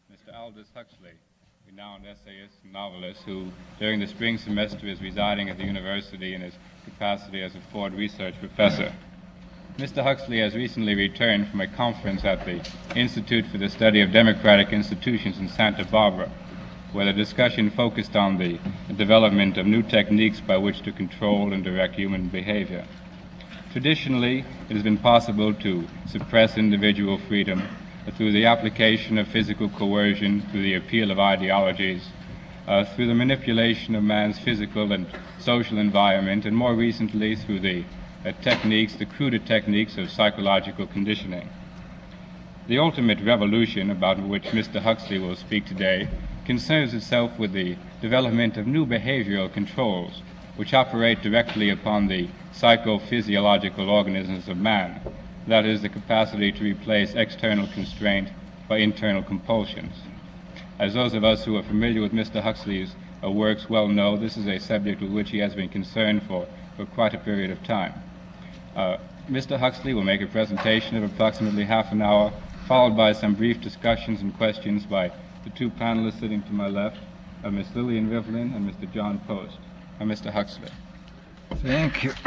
Mr. Aldous Huxley, renowned essayist and novelist who, during the spring semester, is residing at the university in his capacity as a Ford Research Professor. Mr. Huxley has recently returned from a conference at the Institute for the Study of Democratic Institutions in Santa Barbara, where the discussion focused on the development of new techniques by which to control and direct human behavior. Traditionally, it has been possible to suppress individual freedom through the application of physical coercion, through the appeal of ideologies, through the manipulation of man's physical and social environment, and more recently through the cruder techniques of psychological conditioning. The ultimate revolution about which Mr. Huxley will speak today concerns itself with the development of new behavioral controls which operate directly upon the psychophysiological organisms of man, that is, the capacity to replace external constraint by internal compulsions. As those of us who are familiar with Mr. Huxley's works well know, this is a subject with which he has been concerned for quite a period of time. Mr. Huxley will make a presentation of approximately half an hour, followed by some brief discussions and questions by the two panelists sitting to my left, Ms. Lillian Rivlin and Mr. John Post. Mr. Huxley. Thank you.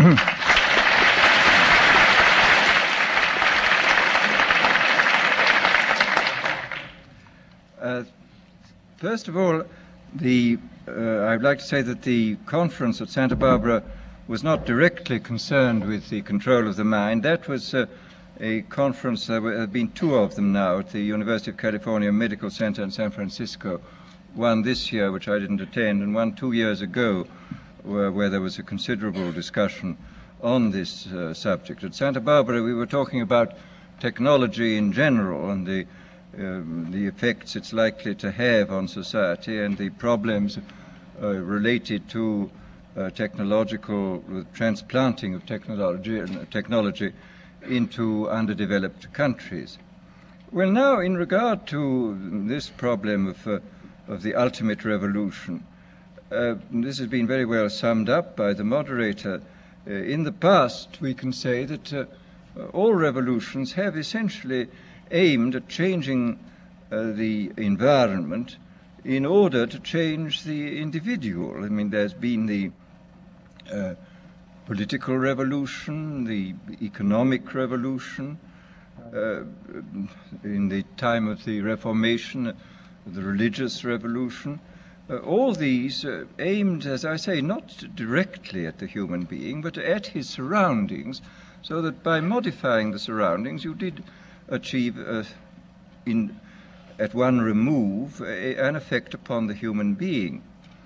First of all, I'd like to say that the conference at Santa Barbara was not directly concerned with the control of the mind. That was a conference, there have been two of them now at the University of California Medical Center in San Francisco, one this year, which I didn't attend, and one 2 years ago, where there was a considerable discussion on this subject. At Santa Barbara, we were talking about technology in general and the effects it's likely to have on society and the problems related to technological transplanting of technology into underdeveloped countries. Well, now, in regard to this problem of the ultimate revolution, this has been very well summed up by the moderator. In the past, we can say that all revolutions have essentially aimed at changing the environment in order to change the individual. I mean, there's been the political revolution, the economic revolution, in the time of the Reformation, the religious revolution. All these aimed, as I say, not directly at the human being, but at his surroundings, so that by modifying the surroundings, you did achieve, at one remove, an effect upon the human being.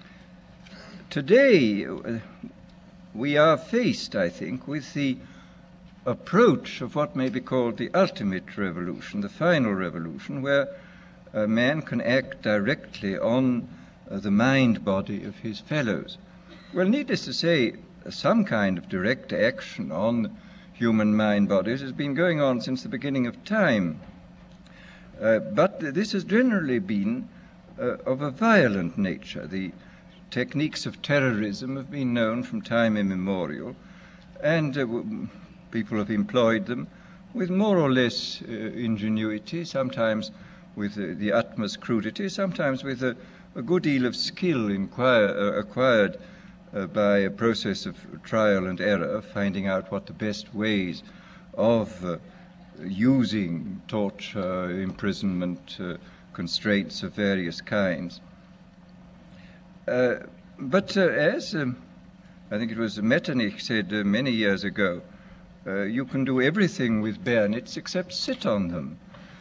Today, we are faced, I think, with the approach of what may be called the ultimate revolution, the final revolution, where a man can act directly on the mind-body of his fellows. Well, needless to say, some kind of direct action on human mind bodies has been going on since the beginning of time. But this has generally been of a violent nature. The techniques of terrorism have been known from time immemorial, and people have employed them with more or less ingenuity, sometimes with the utmost crudity, sometimes with a good deal of skill acquired by a process of trial and error, finding out what the best ways of using torture, imprisonment, constraints of various kinds. But as I think it was Metternich said many years ago, you can do everything with bayonets except sit on them.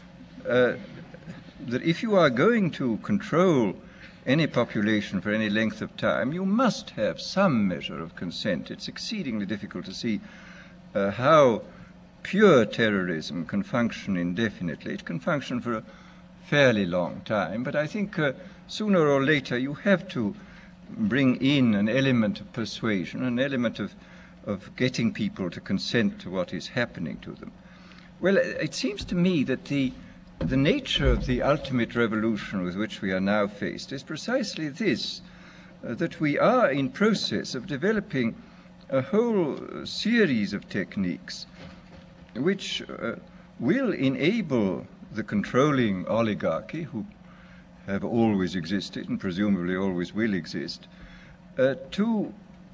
That if you are going to control any population for any length of time, you must have some measure of consent. It's exceedingly difficult to see how pure terrorism can function indefinitely. It can function for a fairly long time, but I think sooner or later you have to bring in an element of persuasion, an element of getting people to consent to what is happening to them. Well, it seems to me that the nature of the ultimate revolution with which we are now faced is precisely this, that we are in process of developing a whole series of techniques which will enable the controlling oligarchy, who have always existed and presumably always will exist, to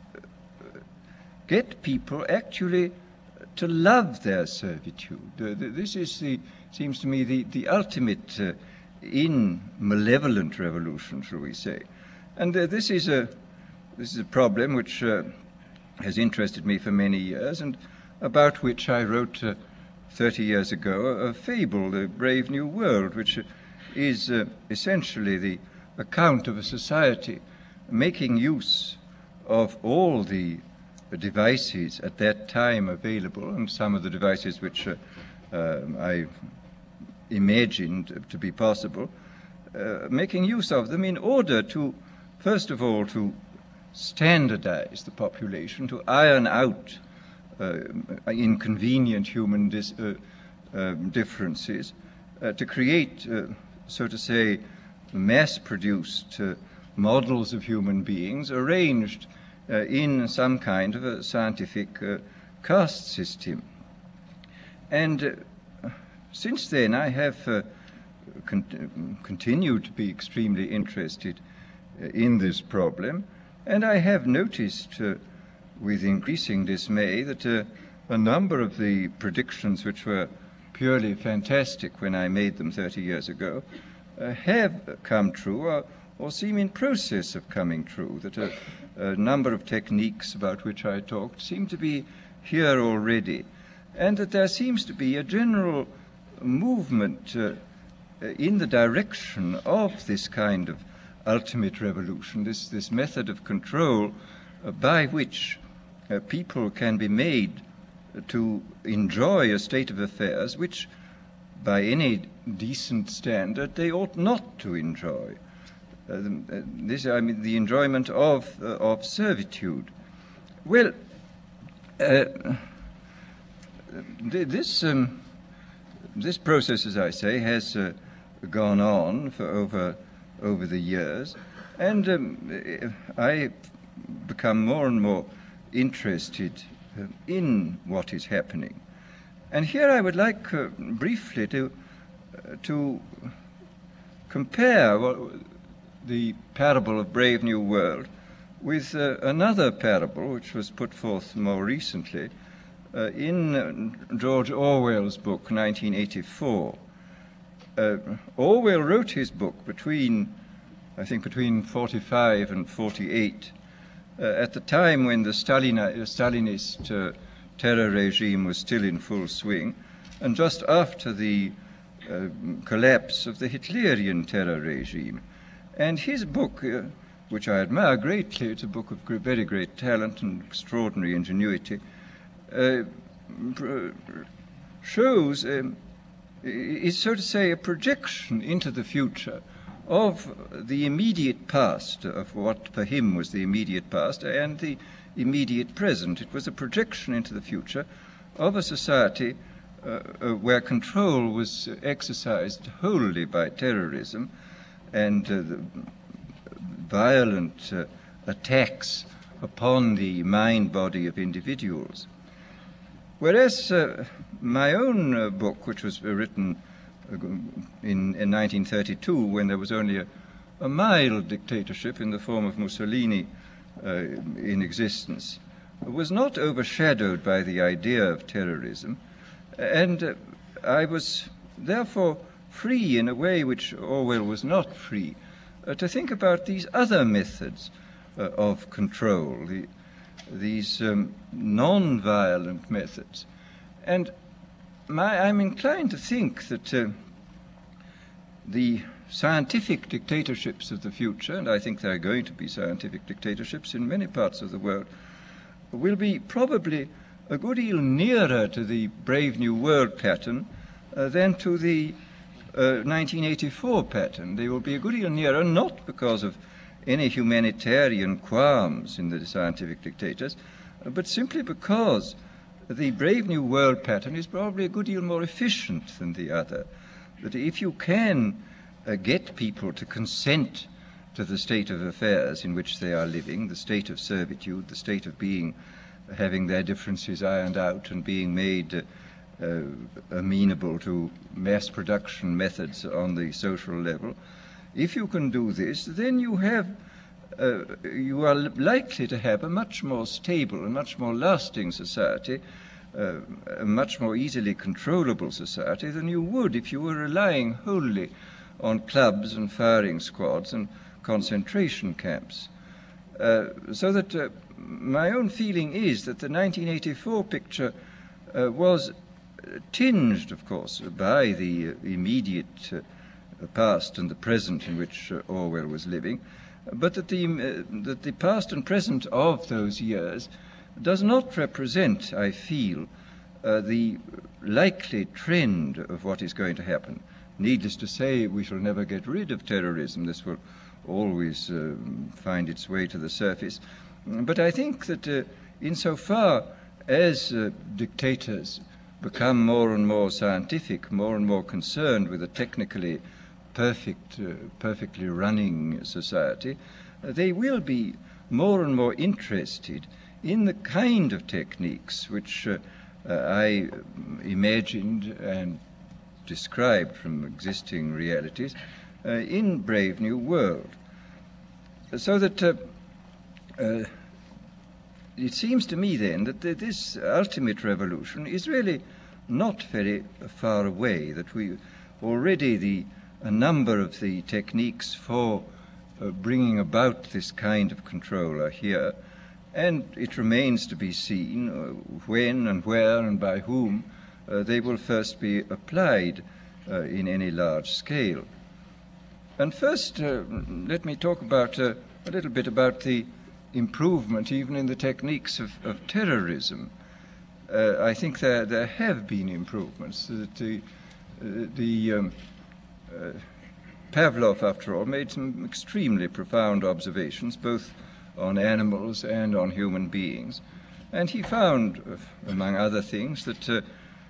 get people actually to love their servitude. This is seems to me the ultimate in malevolent revolution, shall we say. And this is a problem which has interested me for many years, and about which I wrote 30 years ago a fable, The Brave New World, which is essentially the account of a society making use of all the devices at that time available, and some of the devices which I imagined to be possible, making use of them in order to, first of all, to standardize the population, to iron out inconvenient human differences, to create, so to say, mass-produced models of human beings arranged in some kind of a scientific caste system. And since then I have continued to be extremely interested in this problem, and I have noticed with increasing dismay that a number of the predictions which were purely fantastic when I made them 30 years ago have come true or seem in process of coming true, that a number of techniques about which I talked seem to be here already, and that there seems to be a general movement in the direction of this kind of ultimate revolution, this method of control by which people can be made to enjoy a state of affairs which, by any decent standard, they ought not to enjoy. This, I mean, the enjoyment of servitude. Well, this process, as I say, has gone on for over the years, and I become more and more interested in what is happening. And here I would like briefly to compare the parable of Brave New World with another parable which was put forth more recently in George Orwell's book, 1984. Orwell wrote his book between 45 and 48, at the time when the Stalinist terror regime was still in full swing, and just after the collapse of the Hitlerian terror regime. And his book, which I admire greatly, it's a book of very great talent and extraordinary ingenuity, shows, is so to say, a projection into the future of the immediate past, of what for him was the immediate past and the immediate present. It was a projection into the future of a society where control was exercised wholly by terrorism and violent attacks upon the mind body of individuals. Whereas my own book, which was written in 1932, when there was only a mild dictatorship in the form of Mussolini in existence, was not overshadowed by the idea of terrorism, and I was therefore free in a way which Orwell was not free, to think about these other methods of control, these non-violent methods. And I'm inclined to think that the scientific dictatorships of the future, and I think there are going to be scientific dictatorships in many parts of the world, will be probably a good deal nearer to the Brave New World pattern than to the 1984 pattern. They will be a good deal nearer, not because of any humanitarian qualms in the scientific dictators, but simply because the Brave New World pattern is probably a good deal more efficient than the other. That if you can get people to consent to the state of affairs in which they are living, the state of servitude, the state of having their differences ironed out and being made amenable to mass production methods on the social level, if you can do this, then you are likely to have a much more stable and much more lasting society, a much more easily controllable society than you would if you were relying wholly on clubs and firing squads and concentration camps. So that my own feeling is that the 1984 picture was tinged, of course, by the immediate past and the present in which Orwell was living, but that the past and present of those years does not represent, I feel, the likely trend of what is going to happen. Needless to say, we shall never get rid of terrorism. This will always find its way to the surface. But I think that insofar as dictators become more and more scientific, more and more concerned with a technically perfectly running society, they will be more and more interested in the kind of techniques which I imagined and described from existing realities in Brave New World. So that it seems to me then that this ultimate revolution is really not very far away, that we already a number of the techniques for bringing about this kind of control are here, and it remains to be seen when and where and by whom they will first be applied in any large scale. And first, let me talk about a little bit about the improvement even in the techniques of terrorism. I think there have been improvements. That Pavlov, after all, made some extremely profound observations, both on animals and on human beings. And he found, among other things, that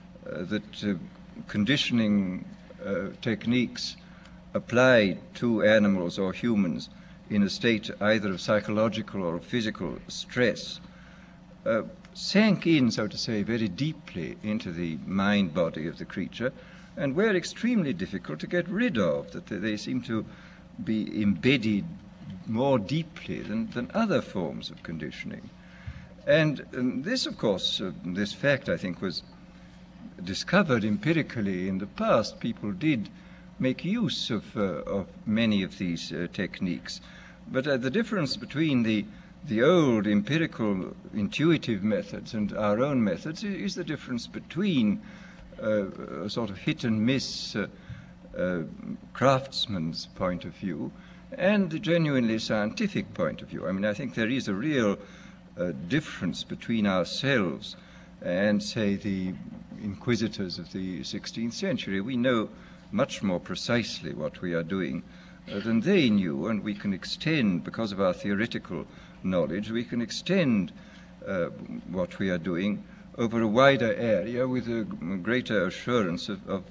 conditioning techniques applied to animals or humans in a state either of psychological or physical stress sank in, so to say, very deeply into the mind body of the creature, and were extremely difficult to get rid of, that they seem to be embedded more deeply than other forms of conditioning. And this, of course, this fact, I think, was discovered empirically in the past. People did make use of many of these techniques. But the difference between the old empirical intuitive methods and our own methods is the difference between a sort of hit and miss craftsman's point of view and the genuinely scientific point of view. I mean, I think there is a real difference between ourselves and, say, the inquisitors of the 16th century. We know much more precisely what we are doing than they knew, and we can extend, because of our theoretical knowledge, we can extend what we are doing over a wider area with a greater assurance of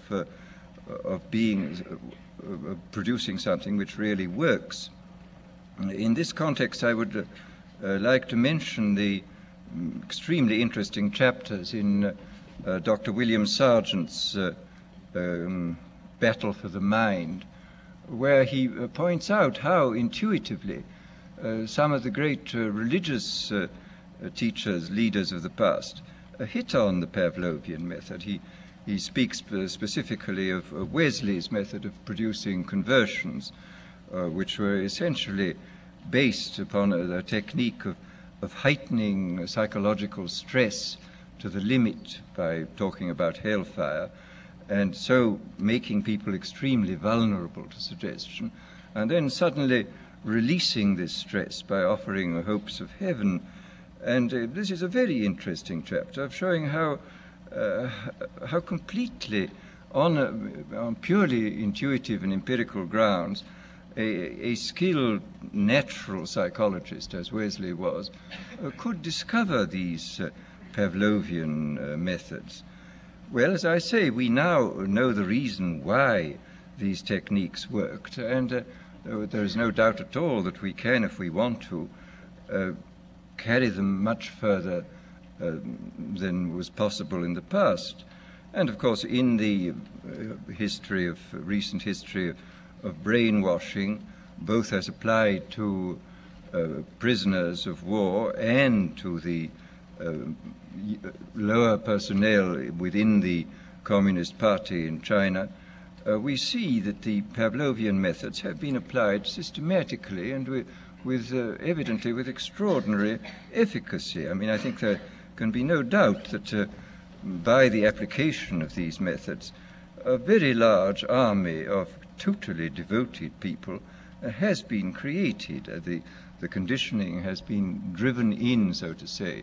producing something which really works. In this context, I would like to mention the extremely interesting chapters in Dr. William Sargent's Battle for the Mind, where he points out how intuitively some of the great religious teachers, leaders of the past, hit on the Pavlovian method. He speaks specifically of Wesley's method of producing conversions, which were essentially based upon a technique of heightening psychological stress to the limit by talking about hellfire, and so making people extremely vulnerable to suggestion, and then suddenly releasing this stress by offering hopes of heaven. And this is a very interesting chapter of showing how completely, on purely intuitive and empirical grounds, a skilled natural psychologist, as Wesley was, could discover these Pavlovian methods. Well, as I say, we now know the reason why these techniques worked, and there is no doubt at all that we can, if we want to, carry them much further than was possible in the past. And of course, in the recent history of brainwashing, both as applied to prisoners of war and to the lower personnel within the Communist Party in China, we see that the Pavlovian methods have been applied systematically and evidently with extraordinary efficacy. I mean, I think there can be no doubt that by the application of these methods, a very large army of totally devoted people has been created. The conditioning has been driven in, so to say,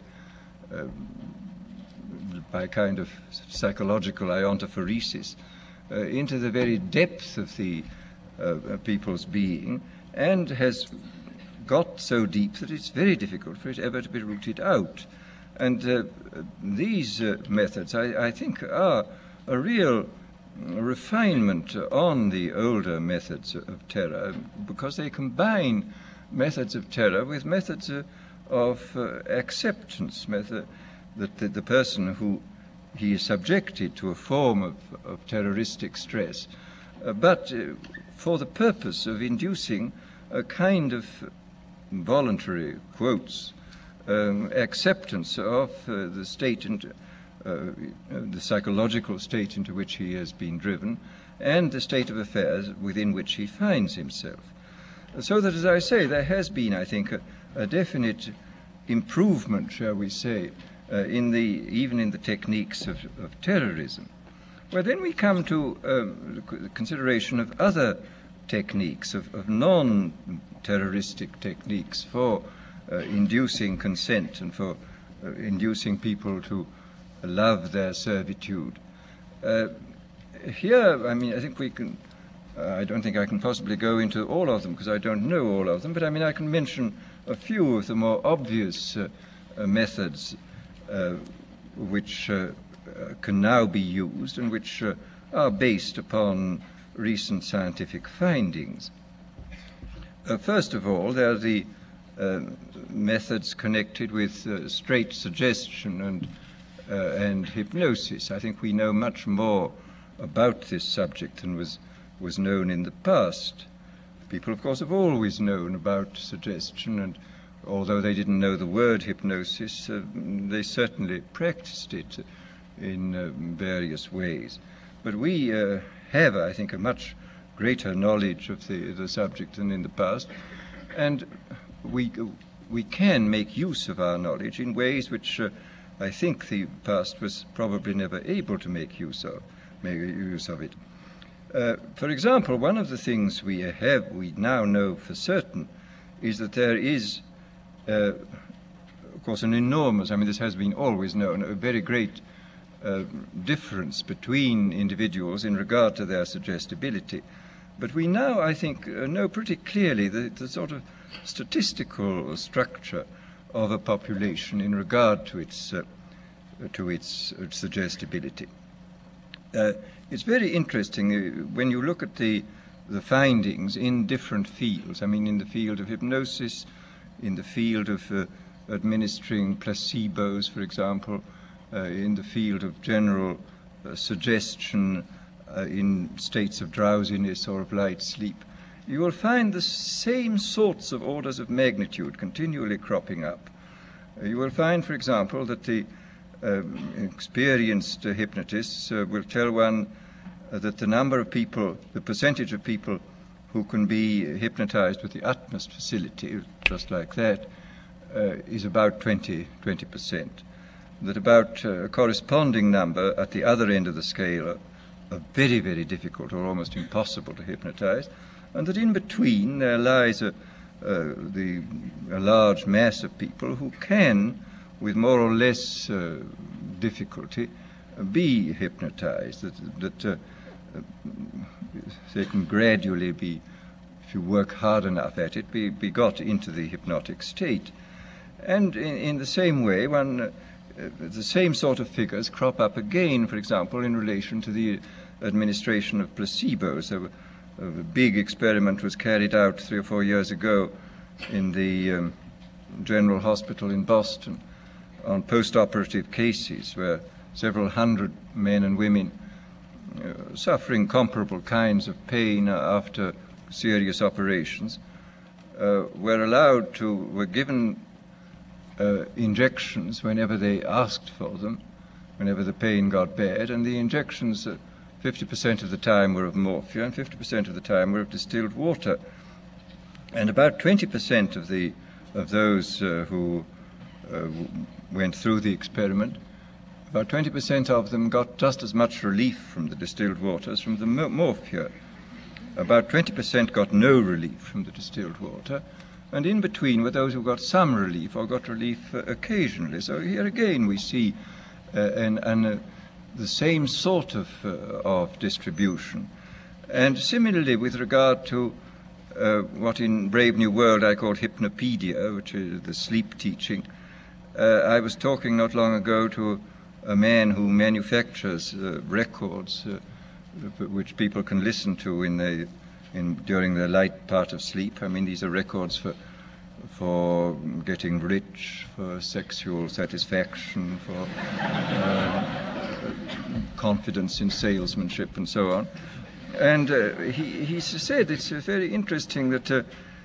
by a kind of psychological iontophoresis into the very depth of the people's being, and has got so deep that it's very difficult for it ever to be rooted out. And these methods, I think, are a real refinement on the older methods of terror, because they combine methods of terror with methods of acceptance, that the person who he is subjected to a form of terroristic stress, but for the purpose of inducing a kind of voluntary, quotes, acceptance of the state and the psychological state into which he has been driven, and the state of affairs within which he finds himself. So that, as I say, there has been, I think, a definite improvement, shall we say, even in the techniques of terrorism. Well, then we come to the consideration of other techniques, of non-terroristic techniques for inducing consent and for inducing people to love their servitude. Here, I mean, I think we can, I don't think I can possibly go into all of them because I don't know all of them, but I mean, I can mention a few of the more obvious methods which can now be used and which are based upon recent scientific findings. First of all, there are the methods connected with straight suggestion and hypnosis. I think we know much more about this subject than was known in the past. People, of course, have always known about suggestion, and although they didn't know the word hypnosis, they certainly practiced it in various ways. But we have, I think, a much greater knowledge of the subject than in the past, and we can make use of our knowledge in ways which I think the past was probably never able to make use of it. For example, one of the things we now know for certain is that there is, of course, an enormous, I mean, this has been always known, a very great difference between individuals in regard to their suggestibility. But we now, I think, know pretty clearly the sort of statistical structure of a population in regard to its suggestibility. It's very interesting when you look at the findings in different fields. I mean, in the field of hypnosis, in the field of administering placebos, for example, in the field of general suggestion in states of drowsiness or of light sleep, you will find the same sorts of orders of magnitude continually cropping up. You will find, for example, that the experienced hypnotists will tell one that the number of people, the percentage of people who can be hypnotized with the utmost facility, just like that, is about 20%. That about a corresponding number at the other end of the scale are very, very difficult or almost impossible to hypnotize, and that in between there lies a large mass of people who can, with more or less difficulty, be hypnotized, that they can gradually be, if you work hard enough at it, be got into the hypnotic state. And in the same way, the same sort of figures crop up again, for example, in relation to the administration of placebos. A big experiment was carried out 3 or 4 years ago in the General Hospital in Boston on post-operative cases where several hundred men and women suffering comparable kinds of pain after serious operations, were given injections whenever they asked for them, whenever the pain got bad, and the injections 50% of the time were of morphia and 50% of the time were of distilled water. And about 20% of those who went through the experiment, about 20% of them got just as much relief from the distilled water as from the morphia. About 20% got no relief from the distilled water, and in between were those who got some relief or got relief occasionally. So here again we see the same sort of distribution. And similarly with regard to what in Brave New World I call hypnopedia, which is the sleep teaching, I was talking not long ago to a man who manufactures records which people can listen to during the light part of sleep. I mean, these are records for getting rich, for sexual satisfaction, for confidence in salesmanship, and so on. And he said it's very interesting that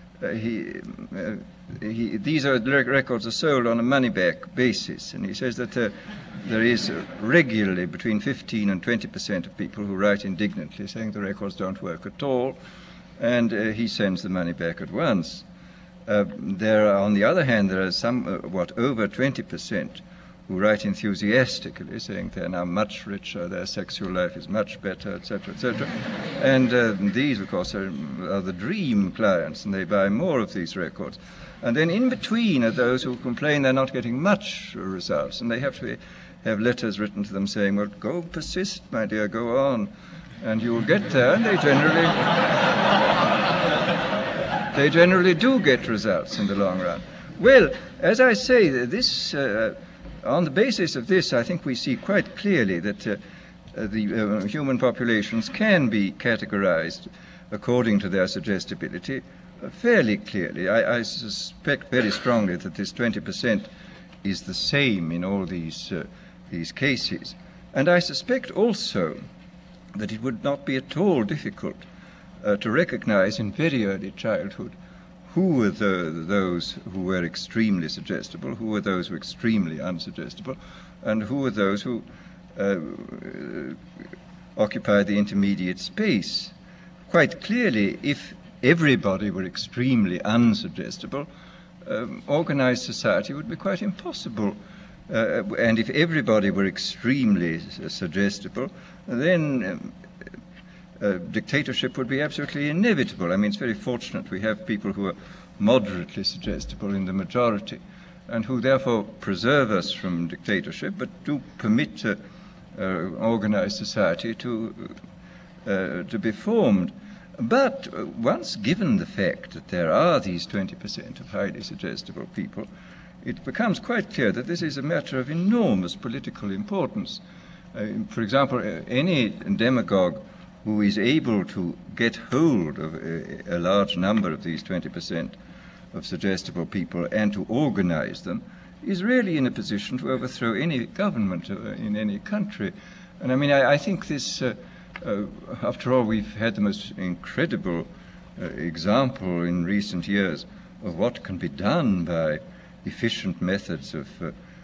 these records are sold on a money-back basis, and he says that there is regularly between 15 and 20% of people who write indignantly saying the records don't work at all, and he sends the money back at once. On the other hand, there are over 20% who write enthusiastically, saying they're now much richer, their sexual life is much better, etc., etc. And these, of course, are the dream clients, and they buy more of these records. And then in between are those who complain they're not getting much results, and they have to have letters written to them saying, well, go persist, my dear, go on, and you'll get there. And they generally do get results in the long run. Well, as I say, this on the basis of this, I think we see quite clearly that the human populations can be categorized according to their suggestibility fairly clearly. I suspect very strongly that this 20% is the same in all these cases. And I suspect also that it would not be at all difficult to recognize in very early childhood who were those who were extremely suggestible, who were those who were extremely unsuggestible, and who were those who occupied the intermediate space. Quite clearly, if everybody were extremely unsuggestible, organized society would be quite impossible. And if everybody were extremely suggestible, then dictatorship would be absolutely inevitable. I mean, it's very fortunate we have people who are moderately suggestible in the majority and who therefore preserve us from dictatorship, but do permit organized society to be formed. But once given the fact that there are these 20% of highly suggestible people, it becomes quite clear that this is a matter of enormous political importance. For example, any demagogue who is able to get hold of a large number of these 20% of suggestible people and to organize them is really in a position to overthrow any government in any country. And I mean, I think this, after all, we've had the most incredible example in recent years of what can be done by efficient methods of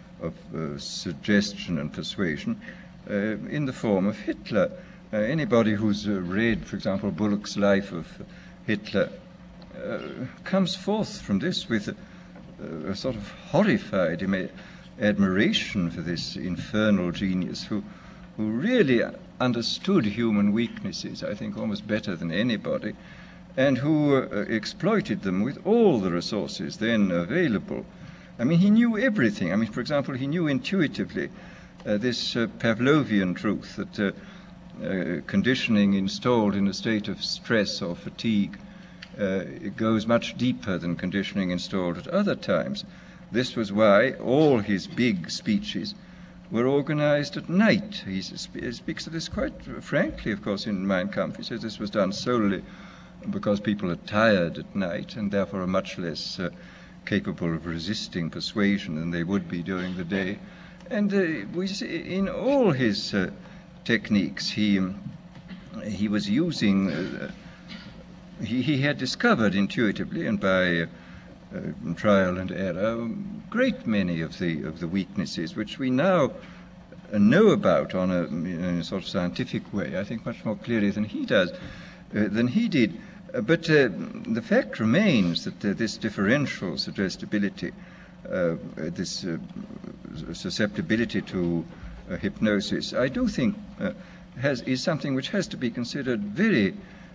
suggestion and persuasion in the form of Hitler. Anybody who's read, for example, Bullock's Life of Hitler comes forth from this with a sort of horrified admiration for this infernal genius who really understood human weaknesses, I think, almost better than anybody, and who exploited them with all the resources then available. I mean, he knew everything. I mean, for example, he knew intuitively this Pavlovian truth that conditioning installed in a state of stress or fatigue it goes much deeper than conditioning installed at other times. This was why all his big speeches were organized at night. He speaks of this quite frankly, of course, in Mein Kampf. He says this was done solely because people are tired at night and therefore are much less capable of resisting persuasion than they would be during the day. And we see in all his techniques, he was using he had discovered intuitively and by trial and error a great many of the weaknesses which we now know about in a sort of scientific way, I think much more clearly than he did. But the fact remains that this differential suggestibility, this susceptibility to hypnosis, I do think is something which has to be considered very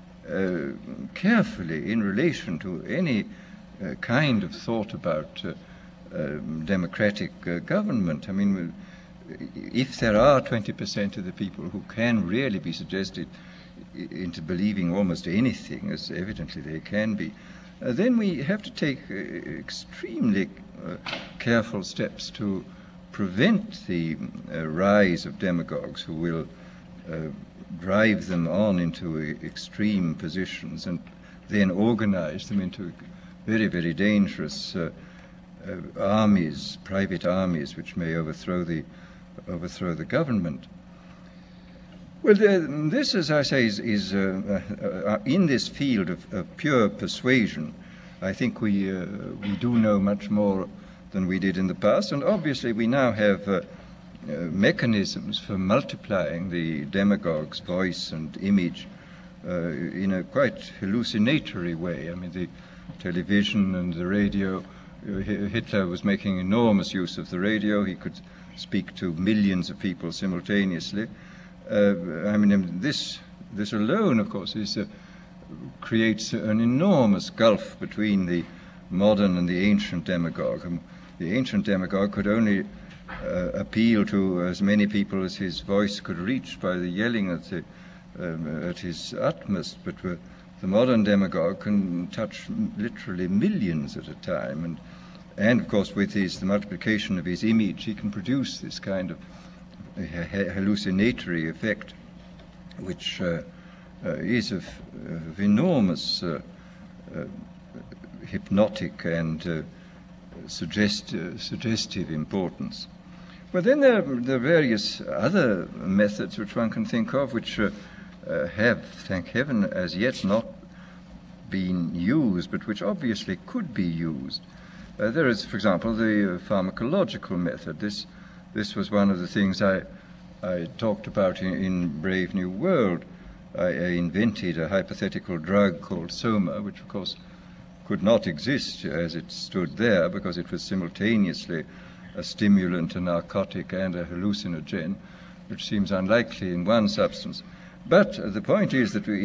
carefully in relation to any kind of thought about democratic government. I mean, if there are 20% of the people who can really be suggested into believing almost anything, as evidently they can be, then we have to take extremely careful steps to prevent the rise of demagogues who will drive them on into extreme positions and then organize them into very, very dangerous armies, private armies, which may overthrow the government. Well, this, as I say, is in this field of pure persuasion. I think we do know much more than we did in the past, and obviously we now have mechanisms for multiplying the demagogue's voice and image in a quite hallucinatory way. I mean, the television and the radio. Hitler was making enormous use of the radio. He could speak to millions of people simultaneously. I mean, this alone, of course, creates an enormous gulf between the modern and the ancient demagogue. The ancient demagogue could only appeal to as many people as his voice could reach by the yelling at his utmost, but the modern demagogue can touch literally millions at a time, and of course with the multiplication of his image, he can produce this kind of hallucinatory effect, which is of enormous hypnotic and suggestive importance. But then there are various other methods which one can think of, which have, thank heaven, as yet not been used, but which obviously could be used. There is, for example, the pharmacological method. This was one of the things I talked about in Brave New World. I invented a hypothetical drug called Soma, which of course could not exist as it stood there because it was simultaneously a stimulant, a narcotic, and a hallucinogen, which seems unlikely in one substance. But the point is that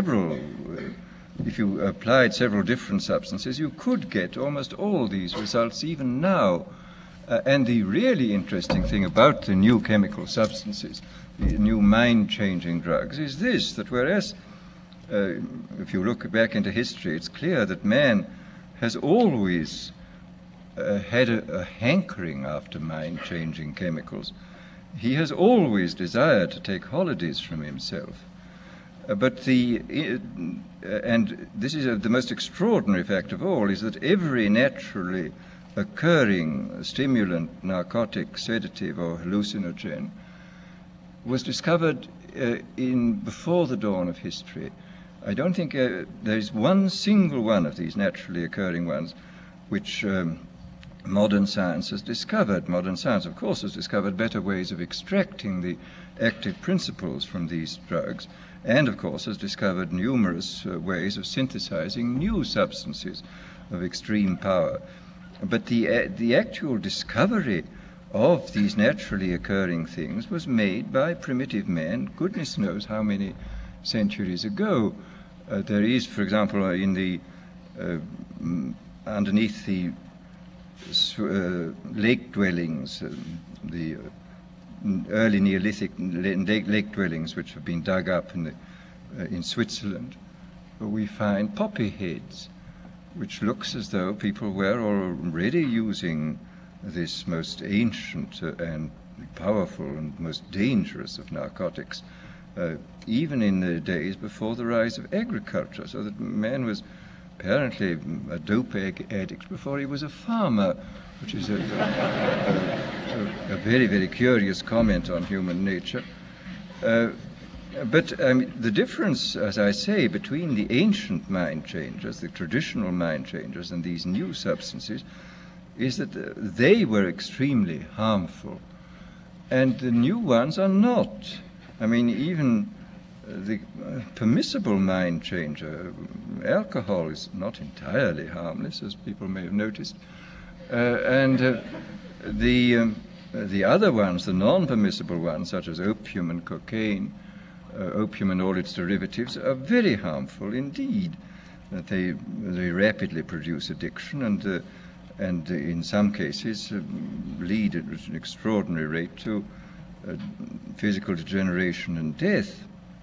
if you applied several different substances, you could get almost all these results even now. And the really interesting thing about the new chemical substances, the new mind-changing drugs, is this, that whereas if you look back into history, it's clear that man has always had a hankering after mind-changing chemicals. He has always desired to take holidays from himself. But and this is the most extraordinary fact of all, is that every naturally occurring stimulant, narcotic, sedative, or hallucinogen was discovered before the dawn of history. I don't think there is one single one of these naturally occurring ones which modern science has discovered. Modern science, of course, has discovered better ways of extracting the active principles from these drugs, and, of course, has discovered numerous ways of synthesizing new substances of extreme power. But the actual discovery of these naturally occurring things was made by primitive men, goodness knows how many centuries ago. There is, for example, underneath the lake dwellings, the early Neolithic lake dwellings which have been dug up in Switzerland, we find poppy heads, which looks as though people were already using this most ancient and powerful and most dangerous of narcotics, even in the days before the rise of agriculture, so that man was apparently a dope addict before he was a farmer, which is a very, very curious comment on human nature. But the difference, as I say, between the ancient mind changers, the traditional mind changers, and these new substances is that they were extremely harmful, and the new ones are not. I mean, even the permissible mind changer, alcohol, is not entirely harmless, as people may have noticed, and the other ones, the non-permissible ones, such as opium and cocaine, opium and all its derivatives, are very harmful indeed. That they rapidly produce addiction, and in some cases lead at an extraordinary rate to physical degeneration and death.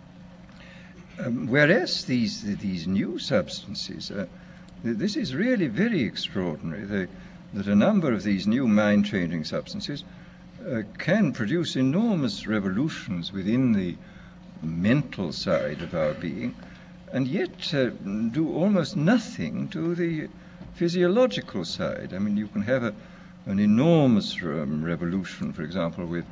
Whereas these new substances, this is really very extraordinary. That a number of these new mind-changing substances can produce enormous revolutions within the mental side of our being, and yet do almost nothing to the physiological side. I mean, you can have an enormous revolution, for example, with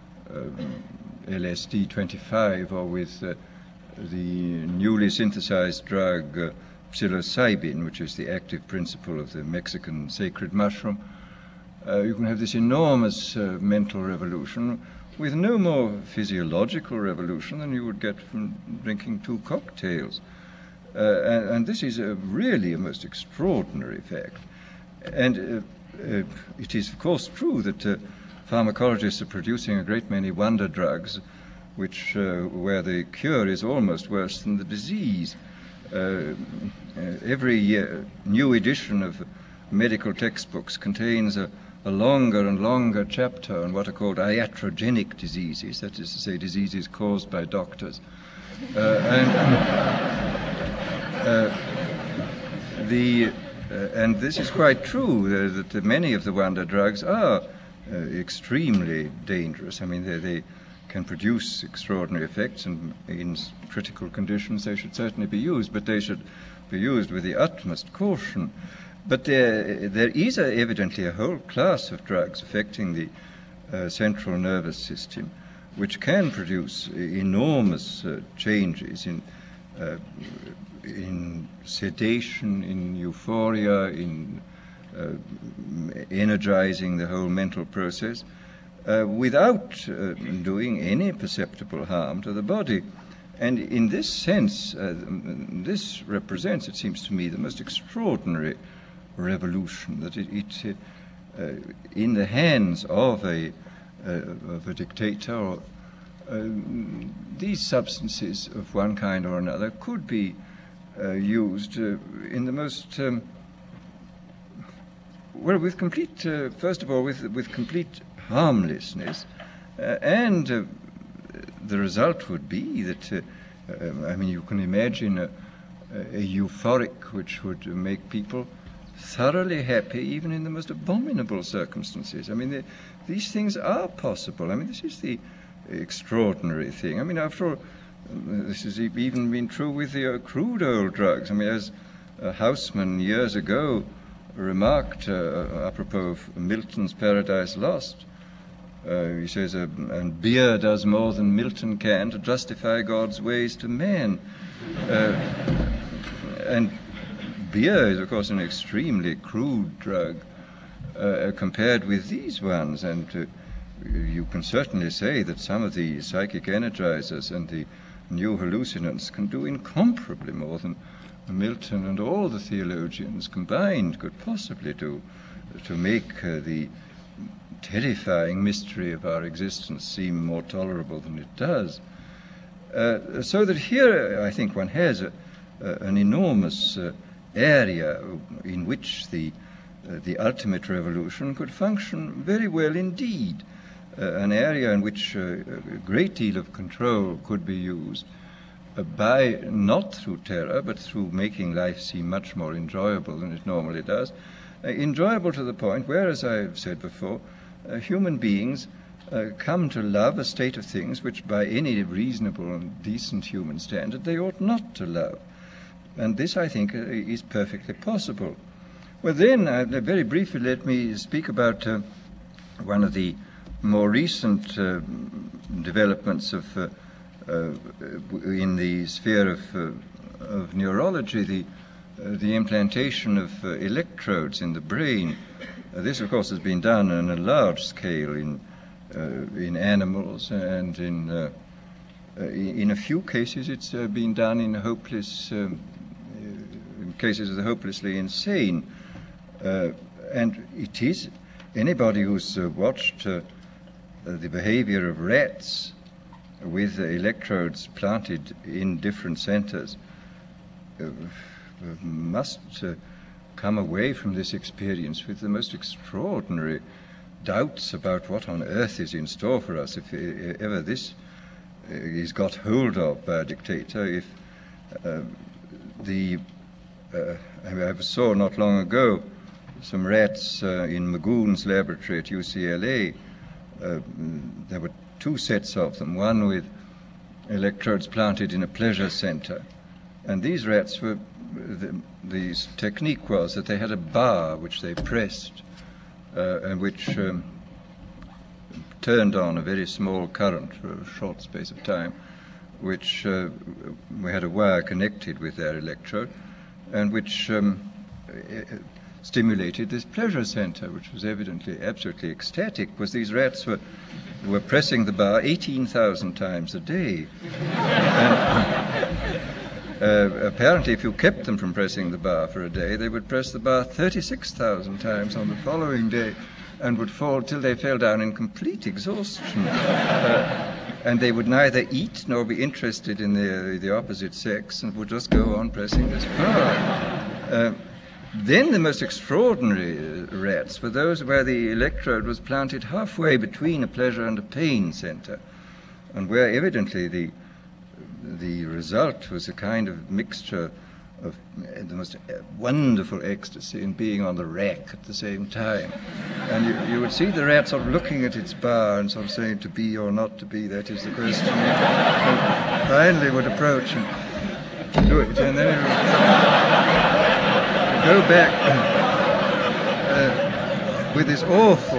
LSD-25, or with the newly synthesized drug psilocybin, which is the active principle of the Mexican sacred mushroom. You can have this enormous mental revolution with no more physiological revolution than you would get from drinking 2 cocktails. And this is really a most extraordinary fact. And it is, of course, true that pharmacologists are producing a great many wonder drugs, which where the cure is almost worse than the disease. Every new edition of medical textbooks contains a longer and longer chapter on what are called iatrogenic diseases, that is to say, diseases caused by doctors. And this is quite true, that many of the wonder drugs are extremely dangerous. I mean, they can produce extraordinary effects, and in critical conditions they should certainly be used, but they should be used with the utmost caution. But there is evidently a whole class of drugs affecting the central nervous system, which can produce enormous changes in sedation, in euphoria, in energizing the whole mental process, without doing any perceptible harm to the body. And in this sense, this represents, it seems to me, the most extraordinary revolution, that it in the hands of a dictator, these substances of one kind or another could be used in the most well, with complete, first of all, with complete harmlessness, and the result would be that, I mean, you can imagine a euphoric which would make people thoroughly happy even in the most abominable circumstances. I mean, these things are possible. I mean, this is the extraordinary thing. I mean, after all, this has even been true with the crude oil drugs. I mean, as Haussmann years ago remarked apropos of Milton's Paradise Lost, he says, and beer does more than Milton can to justify God's ways to man. And beer is, of course, an extremely crude drug compared with these ones, and you can certainly say that some of the psychic energizers and the new hallucinants can do incomparably more than Milton and all the theologians combined could possibly do to make the terrifying mystery of our existence seem more tolerable than it does. So that here, I think, one has an enormous area in which the ultimate revolution could function very well indeed, an area in which a great deal of control could be used by, not through terror, but through making life seem much more enjoyable than it normally does. Enjoyable to the point where, as I've said before, human beings come to love a state of things which by any reasonable and decent human standard they ought not to love. And this, I think, is perfectly possible. Well, then, very briefly, let me speak about one of the more recent developments of in the sphere of neurology, the implantation of electrodes in the brain. This, of course, has been done on a large scale in animals, and in a few cases it's been done in in cases of the hopelessly insane. And it is, anybody who's watched the behavior of rats with electrodes planted in different centers must come away from this experience with the most extraordinary doubts about what on earth is in store for us if ever this is got hold of by a dictator. If I saw not long ago some rats in Magoon's laboratory at UCLA. There were two sets of them, one with electrodes planted in a pleasure center. And these rats were, the technique was that they had a bar which they pressed and which turned on a very small current for a short space of time, which we had a wire connected with their electrode, and which stimulated this pleasure center, which was evidently absolutely ecstatic, because these rats were pressing the bar 18,000 times a day. And, apparently, if you kept them from pressing the bar for a day, they would press the bar 36,000 times on the following day and would fall till they fell down in complete exhaustion. And they would neither eat nor be interested in the opposite sex and would just go on pressing this bar. Then the most extraordinary rats were those where the electrode was planted halfway between a pleasure and a pain center, and where evidently the result was a kind of mixture of the most wonderful ecstasy and being on the rack at the same time. And you would see the rat sort of looking at its bar and sort of saying, to be or not to be, that is the question. And finally would approach and do it, and then it would go back with this awful,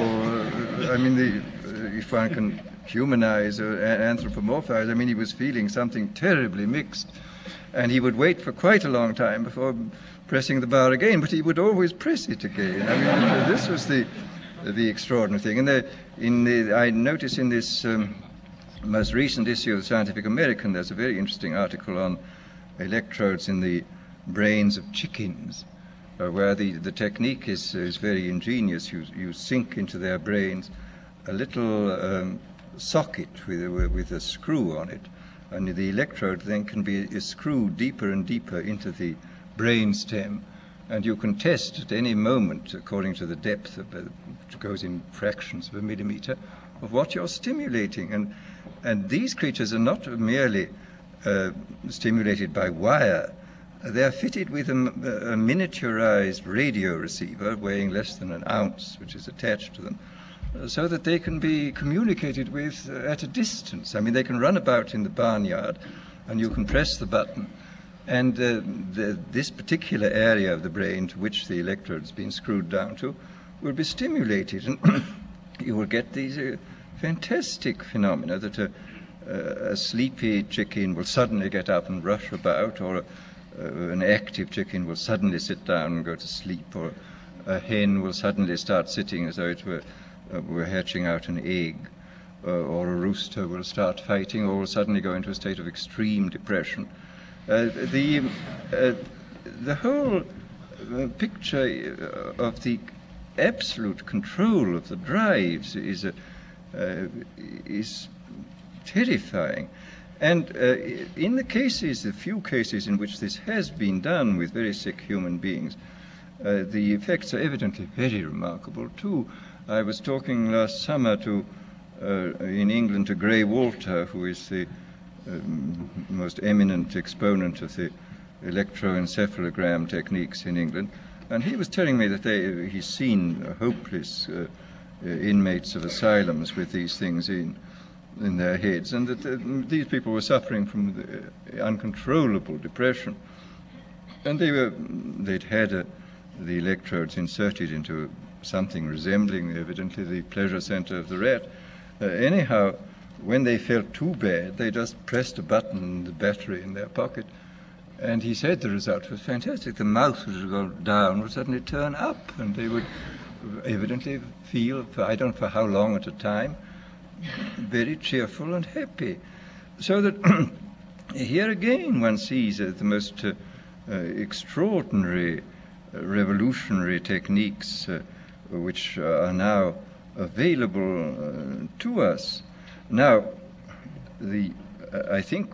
if one can humanize or anthropomorphize, he was feeling something terribly mixed. And he would wait for quite a long time before pressing the bar again, but he would always press it again. This was the extraordinary thing. And I notice in this most recent issue of Scientific American, there's a very interesting article on electrodes in the brains of chickens, where the technique is very ingenious. You sink into their brains a little socket with a screw on it, and the electrode then can be screwed deeper and deeper into the brain stem, and you can test at any moment, according to the depth which goes in fractions of a millimeter, of what you're stimulating. And these creatures are not merely stimulated by wire. They're fitted with a miniaturized radio receiver weighing less than an ounce, which is attached to them, so that they can be communicated with at a distance. They can run about in the barnyard, and you can press the button, and this particular area of the brain to which the electrode's been screwed down to will be stimulated, and you will get these fantastic phenomena that a sleepy chicken will suddenly get up and rush about, or an active chicken will suddenly sit down and go to sleep, or a hen will suddenly start sitting as though it were hatching out an egg, or a rooster will start fighting, or will suddenly go into a state of extreme depression. The whole picture of the absolute control of the drives is terrifying. And in the few cases in which this has been done with very sick human beings, the effects are evidently very remarkable too. I was talking last summer in England to Gray Walter, who is the most eminent exponent of the electroencephalogram techniques in England, and he was telling me that he's seen hopeless inmates of asylums with these things in their heads, and that these people were suffering from the uncontrollable depression, and they'd had the electrodes inserted into something resembling evidently the pleasure center of the rat. Anyhow, when they felt too bad, they just pressed a button in the battery in their pocket. And he said the result was fantastic. The mouse would go down, would suddenly turn up, and they would evidently feel, I don't know for how long at a time, very cheerful and happy. So that here again one sees the most extraordinary revolutionary techniques which are now available to us. Now, I think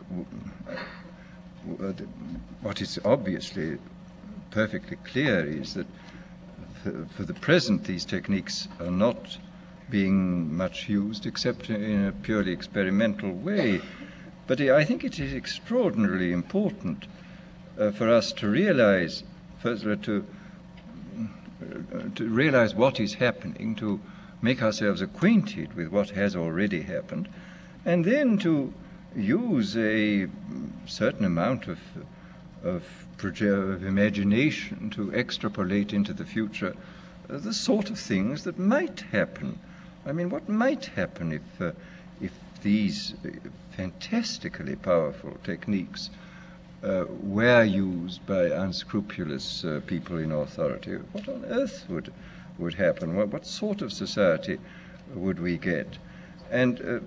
what is obviously perfectly clear is that for the present these techniques are not being much used except in a purely experimental way. But I think it is extraordinarily important for us to realize, first to realize what is happening, to make ourselves acquainted with what has already happened, and then to use a certain amount of imagination to extrapolate into the future the sort of things that might happen. I mean, what might happen if these fantastically powerful techniques were used by unscrupulous people in authority? What on earth would happen? What sort of society would we get? And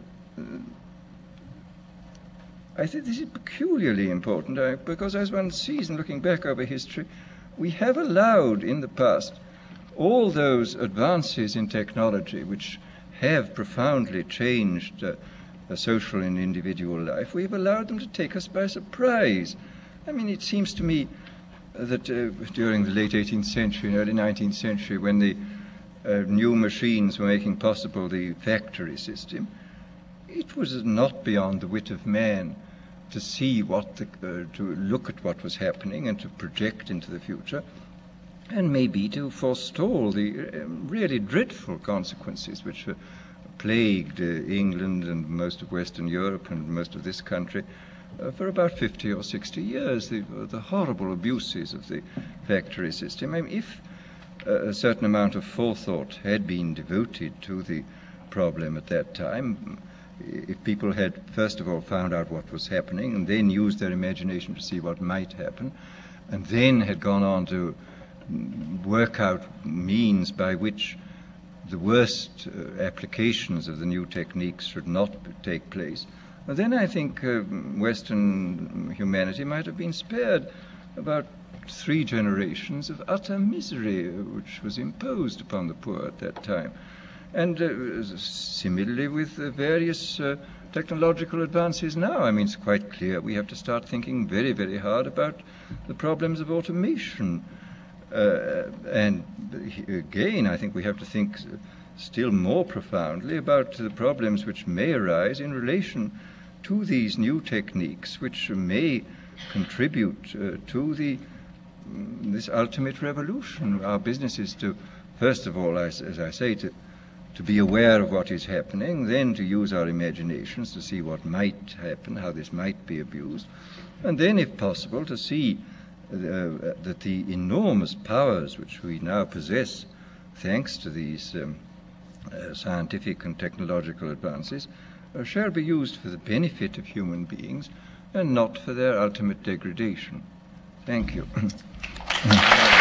I think this is peculiarly important because as one sees in looking back over history, we have allowed in the past all those advances in technology which have profoundly changed social and individual life. We've allowed them to take us by surprise. I mean, it seems to me that during the late 18th century and early 19th century, when the new machines were making possible the factory system, it was not beyond the wit of man to see to look at what was happening and to project into the future, and maybe to forestall the really dreadful consequences which plagued England and most of Western Europe and most of this country for about 50 or 60 years, the horrible abuses of the factory system. I mean, if a certain amount of forethought had been devoted to the problem at that time, if people had first of all found out what was happening and then used their imagination to see what might happen, and then had gone on to work out means by which the worst applications of the new techniques should not take place, then I think Western humanity might have been spared about 3 generations of utter misery which was imposed upon the poor at that time. And similarly with various technological advances now. I mean, it's quite clear we have to start thinking very, very hard about the problems of automation. And again, I think we have to think still more profoundly about the problems which may arise in relation to these new techniques, which may contribute to this ultimate revolution. Our business is to, first of all, as I say, to be aware of what is happening, then to use our imaginations to see what might happen, how this might be abused, and then, if possible, to see that the enormous powers which we now possess, thanks to these scientific and technological advances, shall be used for the benefit of human beings and not for their ultimate degradation. Thank you.